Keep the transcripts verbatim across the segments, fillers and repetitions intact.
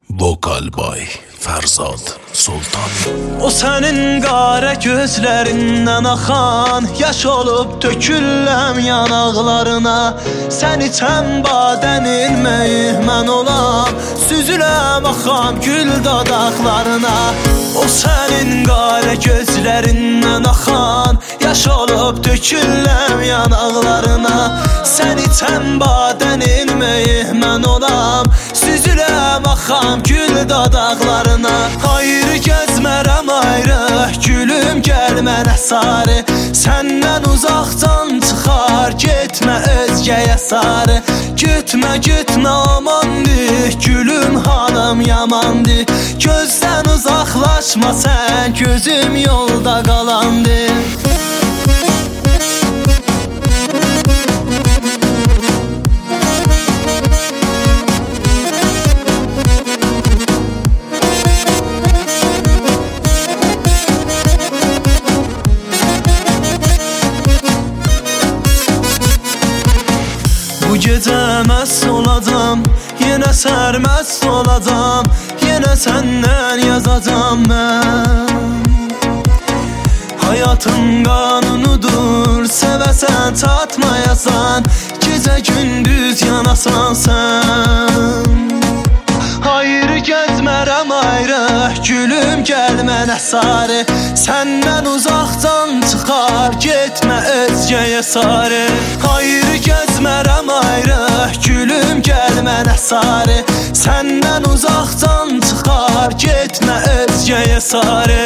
Vokal Boy Fərzad Sultan. O sənin qara gözlərindən axan yaş olub töküləm yanaqlarına. Sən içən badənin meyhmən olam, süzüləm axam gül dodaqlarına. O sənin qara gözlərindən axan yaş olub töküləm yanaqlarına. Sən içən badənin meyhmən olam, süzüləm axam gül dodaqlarına. Ayrı gəzmərəm ayrı, gülüm gəl mənə sarı. Səndən uzaqdan çıxar, getmə özgəyə sarı. Gütmə, gütmə amandır, gülüm halım yamandır. Gözdən uzaqlaşma sən, gözüm yolda qalandır. Bu gecə məst olacam, yenə sərməst olacam, yenə səndən yazacam mən. Hayatın qanunudur, sevəsən çatmayasan, gecə gündüz yanasan sən. Ayrı gəzmərəm ayrı, gülüm gəl mənə sarı. Səndən uzaqdan çıxar, getmə özgəyə sarı. Ayrı gəzmərəm ayrı, gülüm gəl mənə sarı. Səndən uzaqdan çıxar, getmə özgəyə sarı.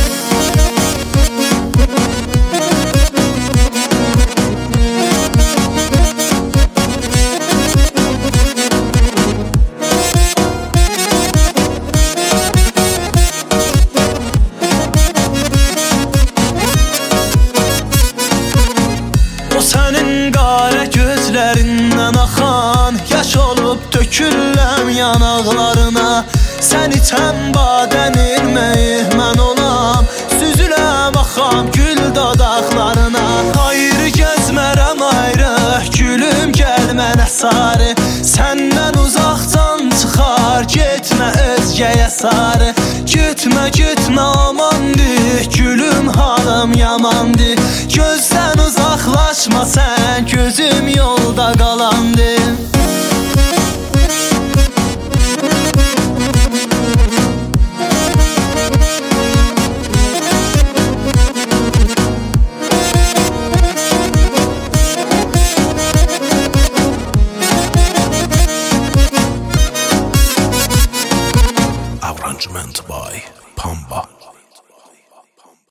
Sənin qara gözlərindən axan yaş olub töküləm yanaqlarına. Sən içən badənin meyhmən olam, süzüləm axam gül dodaqlarına. Ayrı gəzmərəm ayrı, gülüm gəl mənə sarı. Səndən uzaqdan çıxar, getmə özgəyə sarı. Gütmə, gütmə amandır, gülüm halım yamandır. Gözdən uzaqlaşma sən, gözüm yolda qalandır. Arrangement by